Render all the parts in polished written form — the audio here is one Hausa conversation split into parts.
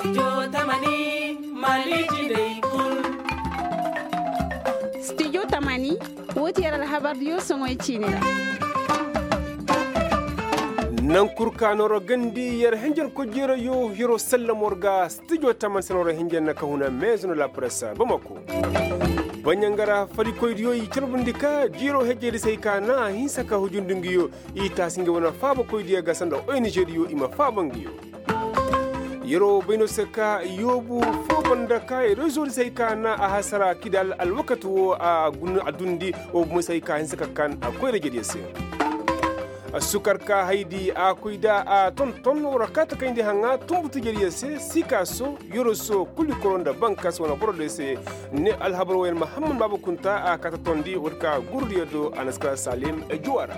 Studio Tamani Maliki Day Kul. Studio Tamani wotiyar alhabar yo songoy chinira. Nan kurka noro gandi yar henjen ko jero yo hiro sallamorga Studio Tamani sonoro henjen na kahuna maison la presse Bamako. Banyangara fari koydiyo yi cirbundika jiro hejjedi sai kana hinsa ka hujundungiyo i tasinge wona faba koydiya gasanda o Nigeria ima fabangiyo. Yero beno saka yobu fobanda kai rezol sai kana a hasara kidal alwakatu a gun adundi o mu sai ka hinsa kan akwai rejedi sai. Sukar ka haidi a kuida a ton rakata kaindi hanga tumbutu jeriya se sikaso yoroso kuli koronda bankas wana borode se ne alhabar wayan Muhammad Babu Kunta a kata tondi warka gurdiya do anaska Salim Juara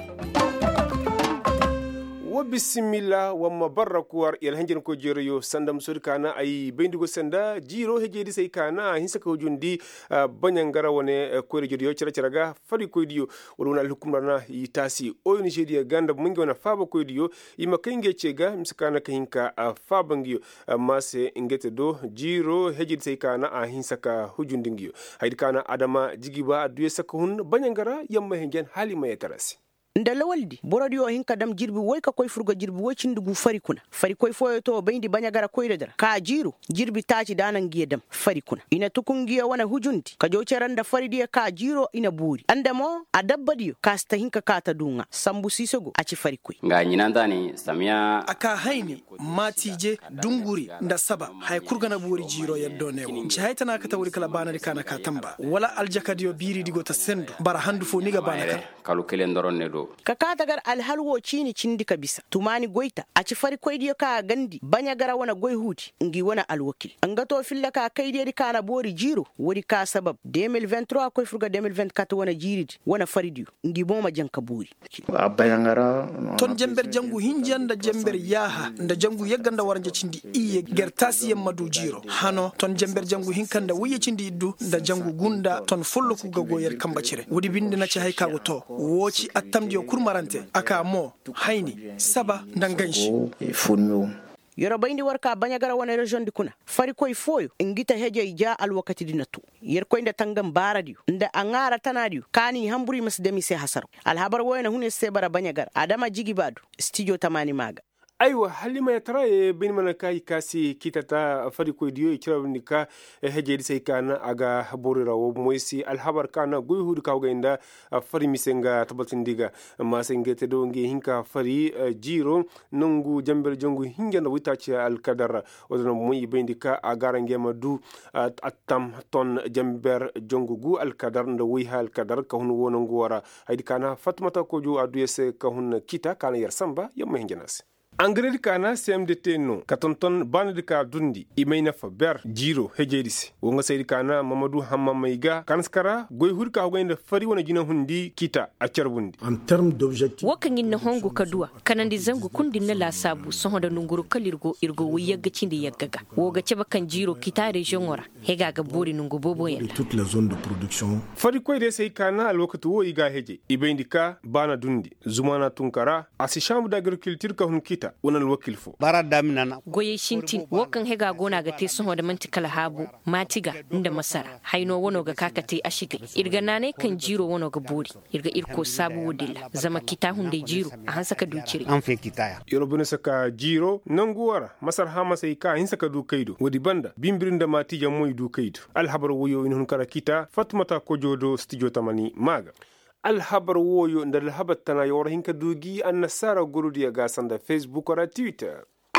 wa bismillah wa mabarakuwar yalhanjin ko jeriyo sandam surkana ay bendigo sanda jiro hejedi sai kana hinsa ko jundi banyangara wone ko jeriyo ciraga fari ko diyo wona hukumrana yitasi o Nigeria ganda mungi wana faba ko diyo ima kinge cega msakana kahinka fabangiyo mase ingete do jiro hejedi sai kana a hinsa ka hujundingiyo haydi kana adama jigiba duye sakahun banyangara yamma hengen hali mayatarasi nda lawaldi borodiyo hinka dam jirbi woy ka koy furgo jirbi woy cindugu fari kuna fari koy foyo to bayndi banyagara koyre dara ka jiru jirbi taci danan giye dam fari kuna ina tukungiya wana hujunti ka joceranda fari diya ka jiro ina buri andamo a dabbadiyo ka sta hinka kata dunga sambu sisogo aci fari koy nga nyinandani samia aka haini matije dunguri nda saba hay kurgana buri jiro yaddo newo ci haytana ka tawri kala bana kana ka tamba wala aljakadiyo biri digo ta sendu bara handu fo niga bana kan kalu kelen doron ne do kakatagar alhalwo cini cindi kabisa tumani goita a ci fari koydiyo ka gandi banya gara wana goy huti ngi wana alwakil angato filla ka kaydedi kana bori jiro wori ka sabab 2023 koy furga 2024 wana jirid wana faridiyo ngi boma janka buri abbayangara ton jember jangu hinjanda jember yaha nda jangu yegganda waranje cindi iye gertasi yemmadu jiro hano ton jember jangu hinkanda wiye cindi iddu nda jangu gunda ton follo ku gagoyer kambacire wodi binde na ci hay kago to woci attamdi kurmarante aka mo haini saba ndanganshi funyo yoro bayndi warka banyagara wana region dikuna fari koy foyo ingita heje ja alwakati dinatu yer koy nda tangam baradiyo nda angara tanadiyo kani hamburi masdemi se hasaro alhabar wayna hune se bara banyagara adama jigibadu Studio Tamani maga aywa halima ya tara bin mana kai kasi kitata fari ko diyo ikirabnika hejedi sai kana aga borirawo moisi alhabar kana goyhudu kawga inda fari misenga tabatindiga masengete do ngi hinka fari jiro nungu jamber jongu hingenda witachi alkadar odona moyi bindika agara ngema du atam ton jamber jongu gu alkadar ndo wiha alkadar kahun wonongu wara haydi kana fatmata ko ju aduyese kahun kita kana yar samba yamma hingenasi Angred kana CMDT no katonton banadika dundi imayna fa ber jiro hejedisi wonga saydi kana Mamadou Hamma Maiga kanskara goy hurka hogende fari wona jina hundi kita a cerbundi en terme d'objectif wakan inna hongo kadua kanandi zangu kundi na la sabu sohoda nunguru kalirgo irgo wiyagga cindi yaggaga woga ceba kan jiro kita region ora hega ga bori nungu bobo yalla toutes les zones de production fari koy de say kana alwakatu wo iga heje ibendika bana dundi zumana tunkara asi chambre d'agriculture ka hun kita wonal wakil fo bara daminana goye shintin wokan hega gona ga te sohoda mantikala habu matiga inda masara haino wono ga kakate ashiga irga nane kan jiro wono ga bori irga irko sabu wodilla zama kita hunde jiro a hansaka ducire an fe kitaya yoro bune saka jiro nanguwara masar hama sai ka hinsaka du kaido wodi banda bimbirinda matija moy du kaido alhabar woyo in hun kara kita fatmata ko jodo Studio Tamani maga alhabar woyo ndal habatana yoro hinka dugi annasara gurudi ga sanda Facebook ora Twitter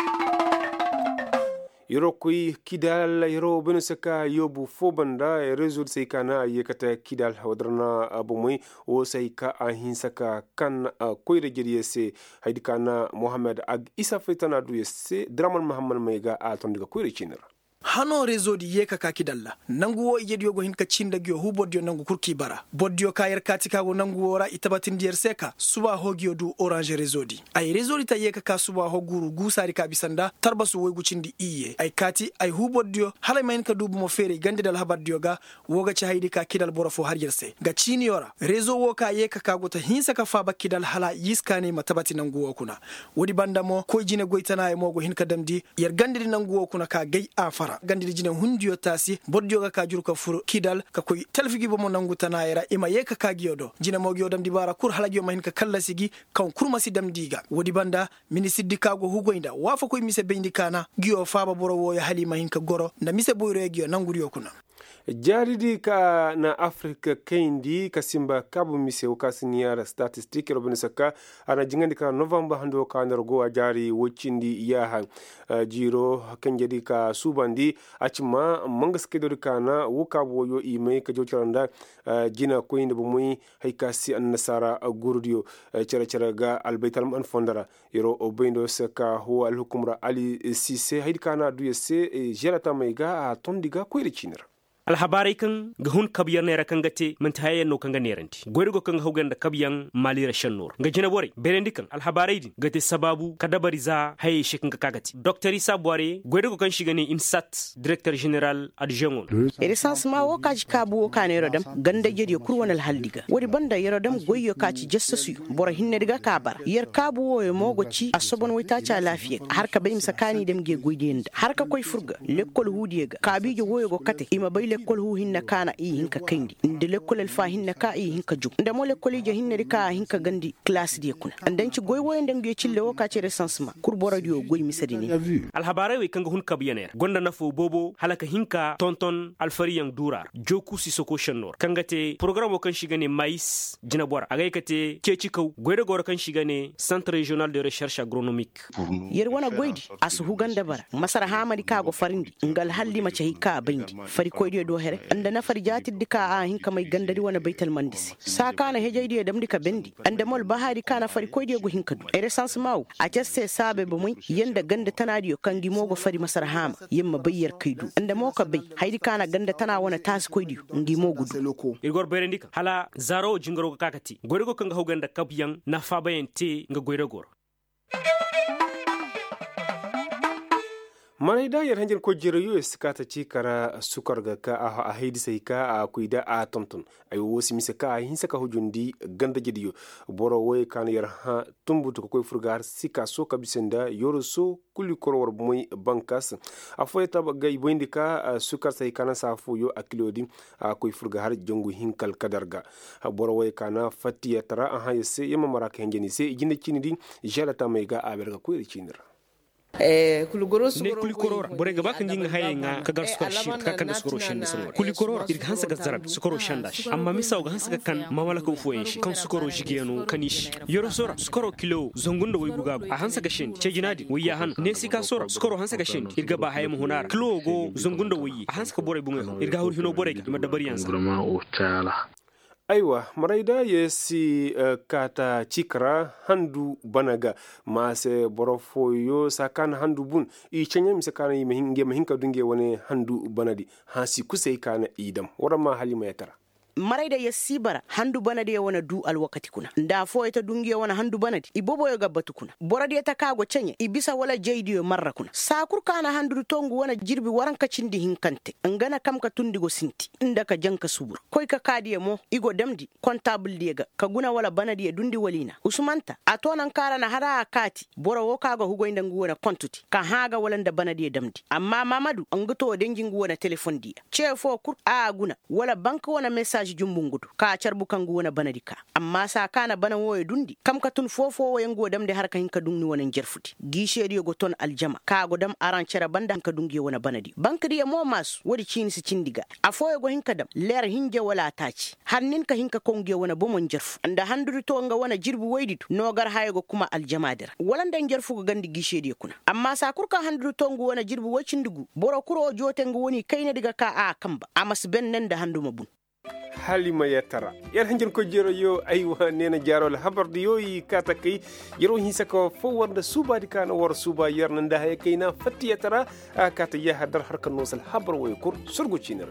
yoro koy kidal yoro beno saka yobu fobanda result sai kana yekata kidal wadrana abumoy o sai ka ahin saka kan koy rejeriye se haydi kana Mohammed ag Isa fetana du yesse Draman Muhammad Maiga a tondiga koy rechinira hano rezo di yeka ka kidalla nangu wo ije diogo hin ka cinda gyo hu boddio nangu kurki bara boddio kayar katika go nangu wora itabatin dier seka suba hogio du orange rezo di ay rezo di ta yeka ka suba hoguru gusari ka bisanda tarbasu woy gucindi iye ay kati ay hu boddio hala mayin ka dubu mo fere gande dal habar dioga woga ci haydi ka kidal bora fo har yerse ga cini yora rezo wo ka yeka ka go ta hinsa ka fa bakidal hala yiskane matabati nangu wo kuna wodi bandamo ko jine goitana e mogo hin ka damdi yer gande di nangu wo kuna ka gay afara gande di jine hundiyo tasi boddio ka juru ka furo kidal ka koy telfigi bo mo nangu tanayera ima yeka ka giyodo jine mo giyo damdi bara kur hala giyo mahin ka kalla sigi kan kurma si damdiga wodi banda minisiddi ka go hugoinda wafa koy mise bendi kana giyo fa ba boro wo ya halima hin ka goro na mise boyro giyo nanguriyo kuna jaridi ka na afrika kendi kasimba kabu mise ukasiniyar statistic robin saka ana jingandi ka november hando ka nargo a jari wocindi yaha jiro kanjedi ka subandi acima mangaske do kana wuka boyo ime ka jotiranda jina ko inde bumuy haykasi an nasara gurdiyo cere ga albaital man fondara yoro obendo saka ho al hukumra ali sise haydikana duyese jelata mayga a tondiga ko ile chinira alhabarai kan ga hun kabiyar ne rakan gate mun taye no kan ga neranti goygo kan haugan da kabiyan malira shannur ga jina bore berendikan alhabarai din gate sababu kadabari za haye shikin ka kagati dr isa bore goygo kan shiga ne insat director general adjoint erisans ma wo kaji kabu wo kan erodam ganda jeri kurwan alhaldiga wori banda yerodam goyyo kaci jassasu bora hinne diga kabar yer kabu wo e mogo ci asobon wita cha lafiya har ka bayim sakani dem ge goydenda har ka koy furga lekkol hudiga kabijo woyo kate ima bay lekkol hu hinna kana i hinka kandi inde lekkol el fa hinna ka i hinka juk nda mo lekkol je hinna ka hinka gandi classe di kuna andan ci goy woyen dem ge cille wo ka ci recensement kur boradio goy misadini alhabare we kanga hun kabiyaner gonda nafo bobo halaka hinka tonton alfariyang durar joku sisoko shannor kangate programme kan shigane mais jina bora agay kate keci kaw goyde gor kan shigane centre régional de recherche agronomique yer wana goydi asu huganda bara masara hamadi kago farindi ngal halli ma ci ka bindi fari koyde do here anda na fari jati dika a hinka mai gandari wana baital mandisi saka na hejaydi dam dika bendi anda mol bahari kana fari koyde go hinka du essence maw a tesse sabe bu muy yenda ganda tanadiyo kangi mogo fari masara hama yemma bayyar kaidu anda mo ka bay haydi kana ganda tana wana tas koydi ngi mogo du igor berendika hala zaro jingaro kakati gorego kanga hoganda kabyan na fabayente nga goyregor manaida yar hanjin ko jiro US ka ta ci kara sukar ga ka a haidi sai ka a kuida a tonton ay wosi mise ka hin saka hujundi ganda jidiyo boro way kan yar ha tumbutu ko furgar sika so ka bisenda yoro so kuli koror moy bankas a foyta gay boyndi ka sukar sai kana safu yo akilodi a koy furgar jongu hinkal kadarga boro way kana fatiya tara a hayse yema maraka henjeni se jinne cinidi jalata mai ga a berga ko cinira kulikorora borega bakan jinga hayenga kagar sukar shi kakan sukaro shanda sanwa kulikorora irga hansa ga zarab sukaro shanda amma misa ga hansa ga kan mamala ko fuyen shi kan sukaro jigeno kanish yoro sora sukaro kilo zongunda way buga a hansa ga shin ce jinadi wiya han ne sika sora sukaro hansa ga shin irga ba haye mu hunara kilo go zongunda wiyi a hansa ka bore bunga irga hur hino borega ma dabari yansa aiwa maraida yesi kata chikra handu banaga mase borofoyo sakan handu bun I chenya misakana yimehinge mahinka dunge wane handu banadi hasi kusei kana idam warama halima yatara maraida ya sibara handu banadi ya wana du alwakati kuna nda fo ita dungi ya wana handu banadi ibobo ya gabatu kuna boradi ya takago chenye ibisa wala jaidi ya marra kuna sakur kana handu tongu wana jirbi waranka chindi hinkante ngana kamka tundigo sinti ndaka janka subur koi ka kadi ya mo igo damdi kontable diega kaguna wala banadi ya dundi walina usumanta atona nkara na hara akati bora woka ga hugo indangu wana kontuti ka haga wala nda banadi ya damdi amma mamadu anguto denjingu wana telefon dia chefo kur aguna wala banka wana message jumbungudu ka charbu kangu wona banadika amma sa kana bana woye dundi kam ka tun fofo woye ngodam de harka hinka dungni wona jerfuti gishedi go ton aljama ka godam aranchera banda hinka dungi wona banadi bankri mo mas wodi chini si cindiga afoye go hinka dam ler hinje wala taci hannin ka hinka kongi wona bomon jerfu anda handuru to nga wona jirbu woyditu nogar hayego kuma aljamadir wala ndan jerfu go gandi gishedi kuna amma sa kurka handuru to ngu wona jirbu wocindugu boro kuro jote ngu woni kayne diga ka a kamba amas ben nan da handu mabun halima ya tara yar hanjin ko jero yo aywa nena jaro la habar diyo yi kata kai yero hin saka fo wanda suba di kana war suba yar nan da hay kaina fatti ya tara kata ya hadar harkan nosal habar way kur surgu cinar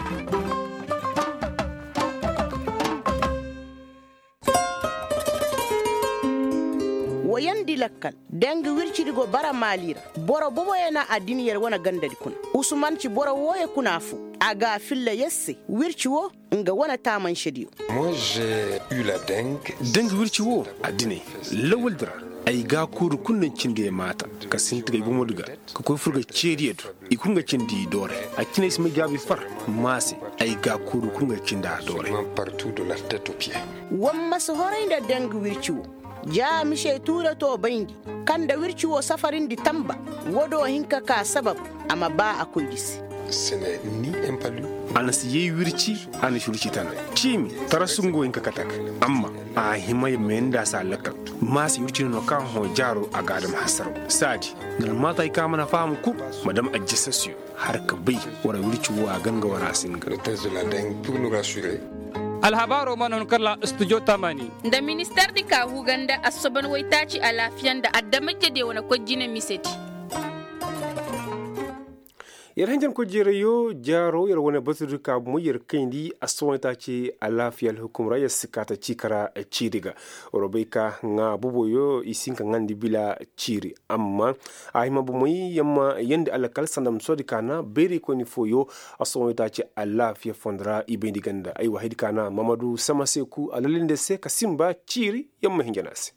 wayan dilakkal dangi wircirigo bara malira boro bobo yana adiniyar wana gandadi kuna usman ci boro woye kunafu aga filla yesse wirci wo nga wana taman shediyo moi j'ai eu la dengue dangi wirci wo adine lawal dira ay ga kuru kunnan cinge mata ka sintiga ibu moduga ka koy furga ceriyeto ikunga cindi dore a kine isma jabi far mase ay ga kuru kunga cinda dore partout de la tête aux pieds wamma so horaynda dangi wirci wo ja mishe tura to baindi kanda wirci wo safarin di tamba wodo hinka ka sabab amma ba akoy disi ce n'est ni un palu anas ye wirci ana shurci tan chimi tarasungo hinka katak amma a himay menda sa lakka masi wirci no kan ho jaro a gadam hasaro sadi ngal mata ka mana famu ku madam ajjassasio har ka bai wara wirci wo a ganga wara singa le test de la dengue pour nous rassurer alhabaro manon kala studio tamani da minister di ka huganda asoban waitaci a lafiyan da addamake da wani kwajina miseti yar hanjan ko jere yo jaro yar wani batu ka mu yar kaindi aswanta ce a lafiyar hukumar ya sikata cikara cidiga orobaika nga bubo yo isinka ngandi bila ciri amma ahima bu mai yamma yanda alakal sandam sodi kana bere ko ni foyo aswanta ce a lafiyar fondra ibendi ganda ai wahidi kana mamadu samaseku alalinde se kasimba ciri yamma hinjanasi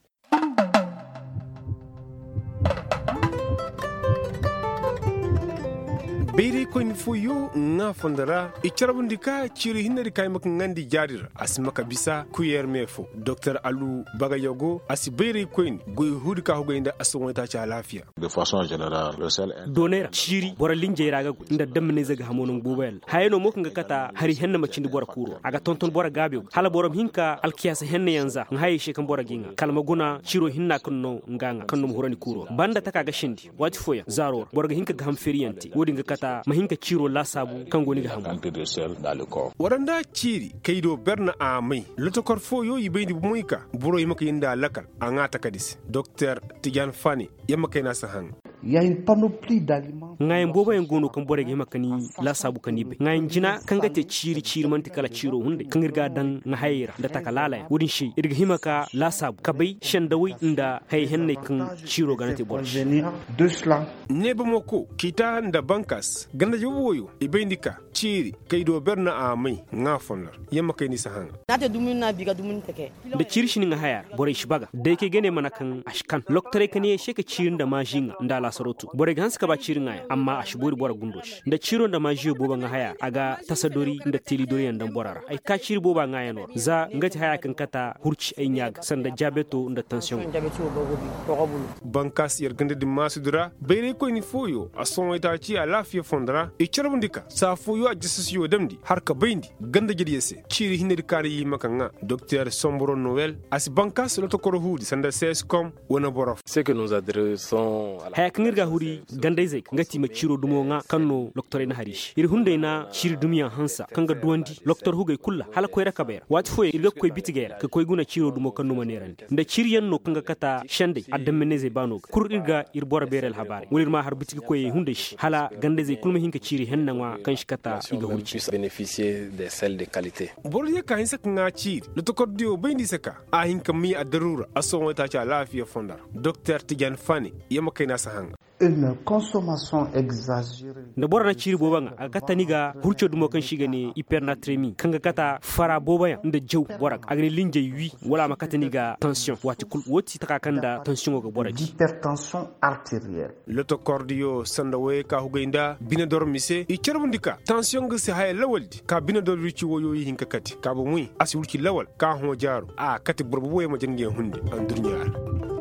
bere ko ni foyo nga fondara icarabundika ciri hinari kay mak ngandi jarir asmaka bisa kuyer mefo dr alu bagayogo asi bere ko ni goy hudika hogoynda aswonta ci lafiya de façon générale le sel donera ciri bora linje raga inda damne zaga hamonon bubel hayno mok nga kata hari henna macindi bora kuro aga tonton bora gabe hala borom hinka alkiyasa henna yanza ngayi shekan bora ginga kalma guna ciro hinna kanno nganga kanno horani kuro banda taka ga shindi wati foya zaro bora hinka ga hamferiyanti wodi nga kata mahinka ciro la sabu kan goni ga hamu waranda ciri kaido berna amai lotokor foyo yibendi bumuika buro yimaka yinda lakal angata kadis dr Tidiane Fani yamaka ina sahan il y a une panoplie d'aliments ngayen boba en gono kan borege makani la sabu kanibe ngayen jina kanga te ciri manti kala ciro hunde kangirga dan nga hayra da takalala wudin shi irga himaka la sabu kabai shandawi inda hay henne kan ciro ganate borsh de cela neba moko kita nda bankas ganda jowoyo ibendika ciri kaido berna amai nga fonlar yamaka ni sahan nate dumina biga dumin take da ciri shi nga hayar bore shi baga da yake gane mana kan ashkan loktare kane sheka cirin da majinga ndala sarotu bore gans ka ba cirin aya amma ashbori bora gundosh da ciron da majiyo boba nga haya aga tasadori da telidori yandan borara ai ka ciri boba nga yanor za ngati haya kan kata hurci ay nyag sanda jabeto da tension bankas yar ganda di masudura bere ko ni foyo ason ita ci a lafiya fondra e charbundika sa foyo a jisasiyo damdi har ka bayndi ganda jediyese ciri hinne kare yi makanga docteur Somboro Noël as bankas lo to koro hudi sanda sescom wona borof c'est que nous adressons haya kangirga huri gandaize ngati ma ciro dumo nga kanno docteur na harish iri hunde na ciri dumiya hansa kanga duwandi docteur hugay kulla hala koy rakaber wati foye irga koy bitigera ka koy guna ciro dumo kanno manerande nda ciri yanno kanga kata shande adammeneze bano kur irga ir bora berel habari wolir ma har bitigi koy hunde shi hala gandaize kulma hinka ciri henna wa kan shikata iga hurci bénéficier des sels de qualité bor ye ka hinsa nga ciri le to kordio bayndi saka a hinka mi adarura aso wata cha lafiya fondar docteur Tidiane Fani yama kaina sahanga une consommation exagérée da bora na ciri boba nga akata niga hurco dumo kan shiga ne hypernatremie kanga kata fara boba ya nda jew bora agni linje wi wala makata niga tension wati kul woti taka kanda tension go bora di hypertension artérielle le to cordio sandawe ka hugenda bina dormise i cerbundika tension ga se hay lawaldi ka bina dor ruci woyo yi hinka kati ka bo muy asi wurci lawal ka ho jaru a kati burbu woy ma jenge hunde an durnyar